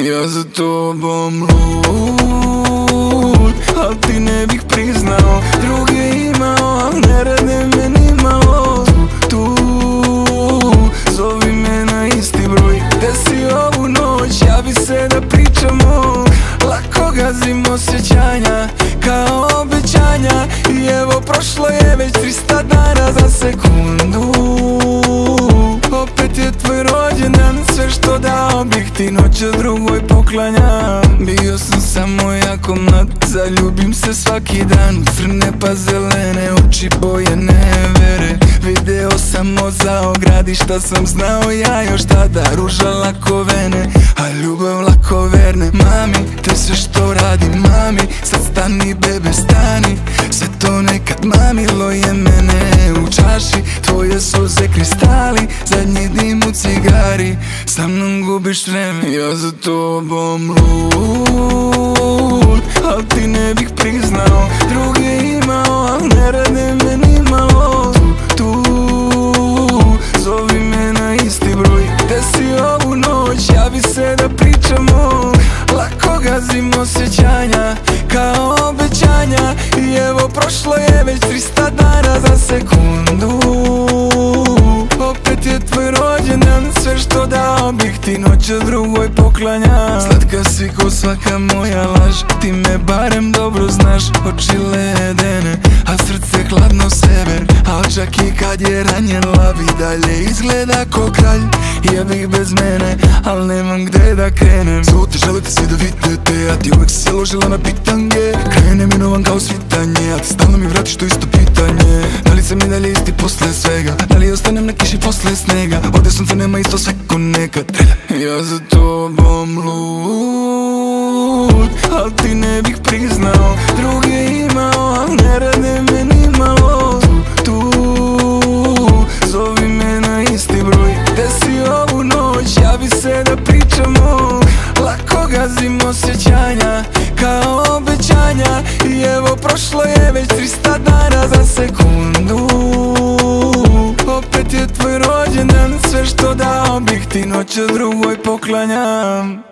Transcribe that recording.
Ja za tobom lud, al ti ne bih priznao. Druge imao, al ne rade me nimalo. Tu, zovi me na isti broj. Gde si ovu noć, javi se da pričamo. Lako gazim osjećanja, kao obećanja. I evo prošlo je već 300 dana za sekundu. Opet je tvoj rođendan, sve što dao bih ti noć drugoj poklanjam. Bio sam samo jako mlad, zaljubim se svaki dan. Crne pa zelene oči, boje nevere. Video sam za ogradi šta sam znao ja još tada. Ruža lako vene, a ljubav lako verne. Mami, te sve što radim, mami, sad stani bebe stani. Sve to nekad mamilo je mene u čaši. Tvoje suze kristali, zadnji dim u cigari. Sa mnom gubiš vreme, ja za tobom lud, al ti ne bih priznao. Druge imao, al ne rade me nimalo. Tu, zovi me na isti broj. Gde si ovu noć, javi se da pričamo. Lako gazim osjećanja, kao obećanja. I evo prošlo je već 300 dana za sekundu. Opet je tvoj rođendan, sve što dao bih ti noć drugoj poklanjam. Slatka si ko svaka moja laž, ti me barem dobro znaš. Oči ledene, a srce hladno sever. Al čak i kad je ranjen lav i dalje izgleda ko kralj. Jebih bez mene, al nemam gde da krenem. Zvuti želite svi da vidite, a ti uvek si se ložila na pitange. Krenem minovan kao svitanje, a ti stalno mi vratiš to isto pitanje. Da li sam i dalje isti posle svega, da li ostanem na kiši posle snega. Ovde sunce nema isto sve ko nekad. Ja za tobom lud, al ti ne bih priznao. Druge imao, al ne rade me nimalo. Tu, zovi me na isti broj. Gde si ovu noć, javi se da pričamo. Lako gazim osjećanja, kao obećanja. I evo prošlo je već 300 dana za sekundu. Opet je tvoj rođendan, sve što dao bih ti noć drugoj poklanjam.